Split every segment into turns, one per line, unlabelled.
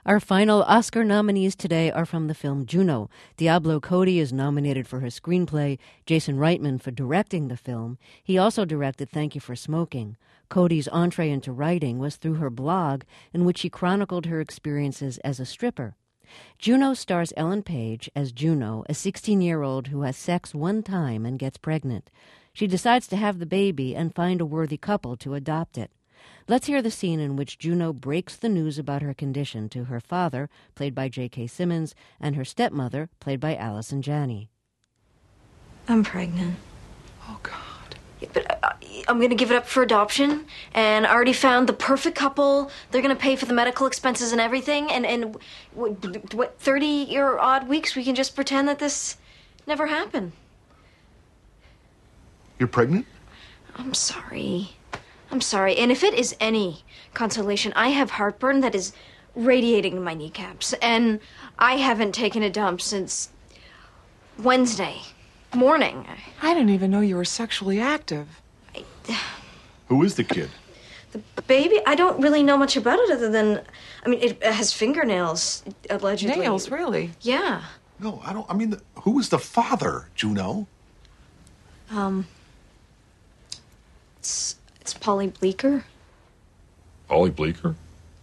Our final Oscar nominees today are from the film Juno. Diablo Cody is nominated for her screenplay, Jason Reitman for directing the film. He also directed Thank You for Smoking. Cody's entree into writing was through her blog, in which she chronicled her experiences as a stripper. Juno stars Ellen Page as Juno, a 16-year-old who has sex one time and gets pregnant. She decides to have the baby and find a worthy couple to adopt it. Let's hear the scene in which Juno breaks the news about her condition to her father, played by J.K. Simmons, and her stepmother, played by Allison Janney.
I'm pregnant.
Oh, God.
Yeah, but I'm going to give it up for adoption, and I already found the perfect couple. They're going to pay for the medical expenses and everything, and what, 30-odd weeks, we can just pretend that this never happened.
You're pregnant?
I'm sorry. And if it is any consolation, I have heartburn that is radiating in my kneecaps, and I haven't taken a dump since Wednesday morning.
I didn't even know you were sexually active.
Who is the kid?
The baby? I don't really know much about it other than, it has fingernails, allegedly.
Nails, really?
Yeah.
No, who is the father, Juno?
It's Polly Bleeker.
Polly Bleeker?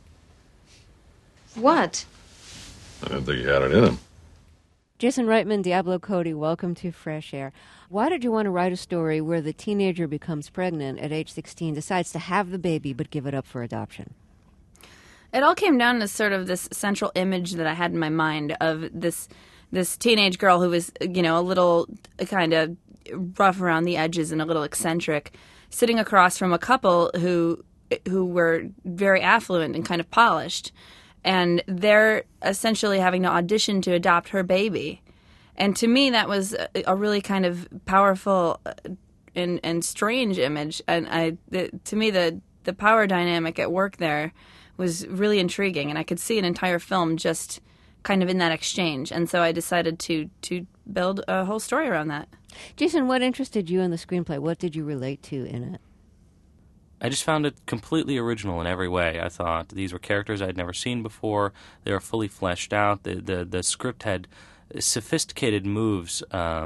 What?
I didn't think he had it in him.
Jason Reitman, Diablo Cody, welcome to Fresh Air. Why did you want to write a story where the teenager becomes pregnant at age 16, decides to have the baby but give it up for adoption?
It all came down to sort of this central image that I had in my mind of this teenage girl who was, a little kind of rough around the edges and a little eccentric, sitting across from a couple who were very affluent and kind of polished. And they're essentially having to audition to adopt her baby. And to me, that was a really kind of powerful and strange image. And to me, the power dynamic at work there was really intriguing. And I could see an entire film just kind of in that exchange. And so I decided to build a whole story around that.
Jason, what interested you in the screenplay? What did you relate to in it?
I just found it completely original in every way. I thought these were characters I'd never seen before. They were fully fleshed out. The script had sophisticated moves.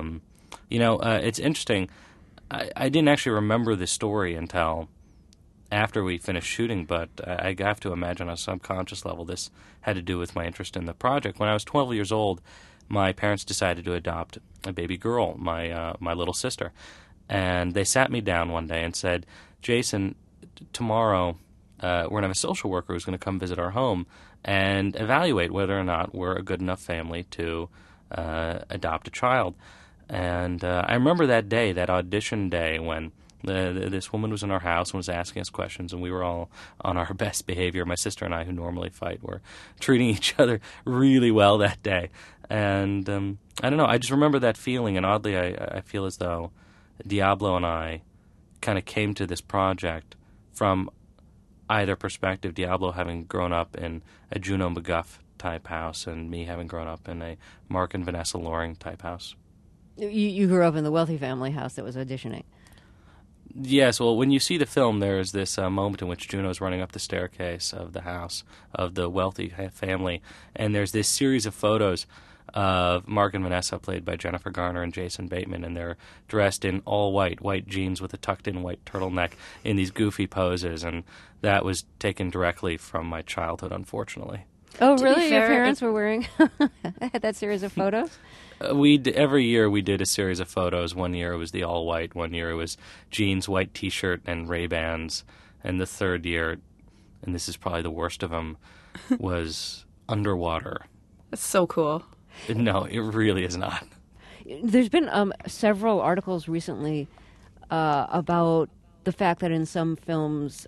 It's interesting. I didn't actually remember the story until after we finished shooting, but I have to imagine on a subconscious level this had to do with my interest in the project. When I was 12 years old, my parents decided to adopt a baby girl, my little sister. And they sat me down one day and said, Jason, tomorrow we're going to have a social worker who's going to come visit our home and evaluate whether or not we're a good enough family to adopt a child. And I remember that day, that audition day, when this woman was in our house and was asking us questions, and we were all on our best behavior. My sister and I, who normally fight, were treating each other really well that day. And I don't know, I just remember that feeling, and oddly I feel as though Diablo and I kind of came to this project from either perspective, Diablo having grown up in a Juno McGuff type house and me having grown up in a Mark and Vanessa Loring type house.
You grew up in the wealthy family house that was auditioning.
Yes, well, when you see the film, there is this moment in which Juno's running up the staircase of the house of the wealthy family, and there's this series of photos of Mark and Vanessa, played by Jennifer Garner and Jason Bateman, and they're dressed in all white jeans with a tucked-in white turtleneck in these goofy poses, and that was taken directly from my childhood, unfortunately.
Oh, really? Your parents were wearing that series of photos?
Every year we did a series of photos. One year it was the all-white, one year it was jeans, white T-shirt, and Ray-Bans, and the third year, and this is probably the worst of them, was underwater.
That's so cool.
No, it really is not.
There's been several articles recently about the fact that in some films,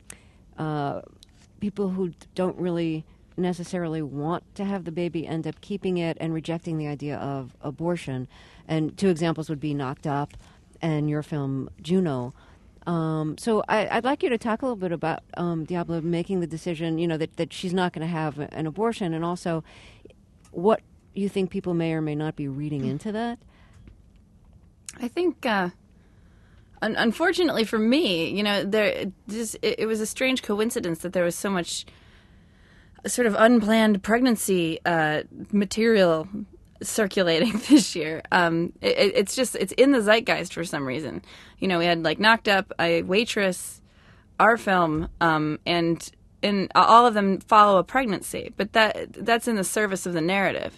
people who don't really necessarily want to have the baby end up keeping it and rejecting the idea of abortion. And two examples would be Knocked Up and your film Juno. So I'd like you to talk a little bit about Diablo making the decision, that she's not going to have an abortion, and also what you think people may or may not be reading into that?
I think, unfortunately for me, it was a strange coincidence that there was so much sort of unplanned pregnancy material circulating this year. It's in the zeitgeist for some reason. You know, we had like Knocked Up, Waitress, our film, and all of them follow a pregnancy, but that's in the service of the narrative.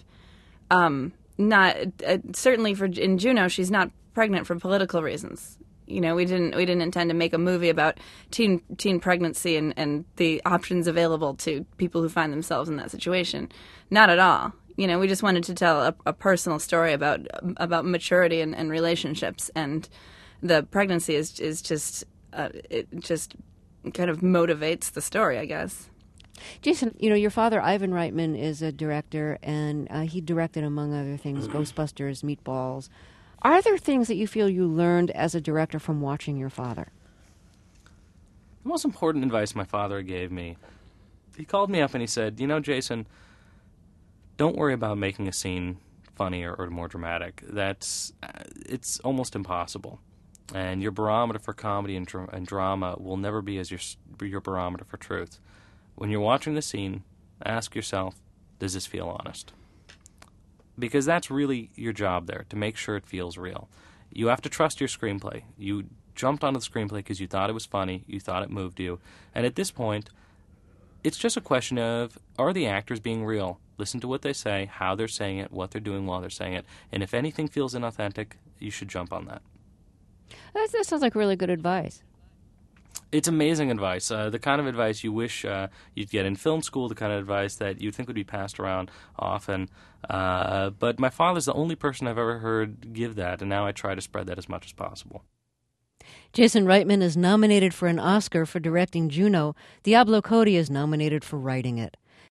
Not certainly in Juno, she's not pregnant for political reasons. You know, we didn't intend to make a movie about teen pregnancy and the options available to people who find themselves in that situation. Not at all. You know, we just wanted to tell a personal story about maturity and relationships, and the pregnancy is just it just kind of motivates the story, I guess.
Jason, you know, your father, Ivan Reitman, is a director, and he directed, among other things, Ghostbusters, Meatballs. Are there things that you feel you learned as a director from watching your father?
The most important advice my father gave me, he called me up and he said, you know, Jason, don't worry about making a scene funnier or more dramatic. It's almost impossible. And your barometer for comedy and drama will never be as your barometer for truth. When you're watching the scene, ask yourself, does this feel honest? Because that's really your job there, to make sure it feels real. You have to trust your screenplay. You jumped onto the screenplay because you thought it was funny, you thought it moved you. And at this point, it's just a question of, are the actors being real? Listen to what they say, how they're saying it, what they're doing while they're saying it. And if anything feels inauthentic, you should jump on that.
That sounds like really good advice.
It's amazing advice, the kind of advice you wish you'd get in film school, the kind of advice that you'd think would be passed around often. But my father's the only person I've ever heard give that, and now I try to spread that as much as possible.
Jason Reitman is nominated for an Oscar for directing Juno. Diablo Cody is nominated for writing it.